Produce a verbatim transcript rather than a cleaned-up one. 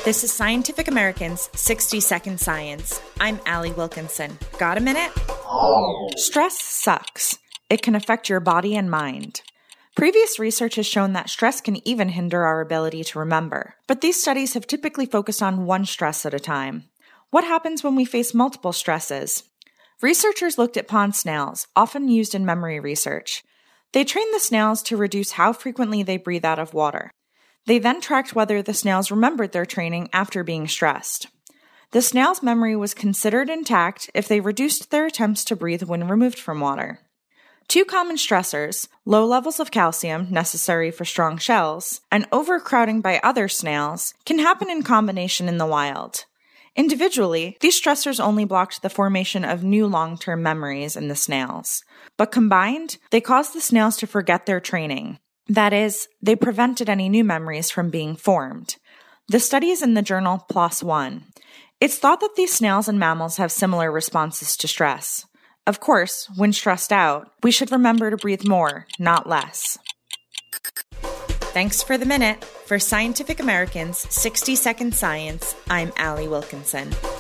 This is Scientific American's sixty second Science. I'm Allie Wilkinson. Got a minute? Stress sucks. It can affect your body and mind. Previous research has shown that stress can even hinder our ability to remember. But these studies have typically focused on one stress at a time. What happens when we face multiple stresses? Researchers looked at pond snails, often used in memory research. They trained the snails to reduce how frequently they breathe out of water. They then tracked whether the snails remembered their training after being stressed. The snails' memory was considered intact if they reduced their attempts to breathe when removed from water. Two common stressors, low levels of calcium necessary for strong shells, and overcrowding by other snails, can happen in combination in the wild. Individually, these stressors only blocked the formation of new long-term memories in the snails. But combined, they caused the snails to forget their training. That is, they prevented any new memories from being formed. The study is in the journal PLOS One. It's thought that these snails and mammals have similar responses to stress. Of course, when stressed out, we should remember to breathe more, not less. Thanks for the minute. For Scientific American's sixty second Science, I'm Allie Wilkinson.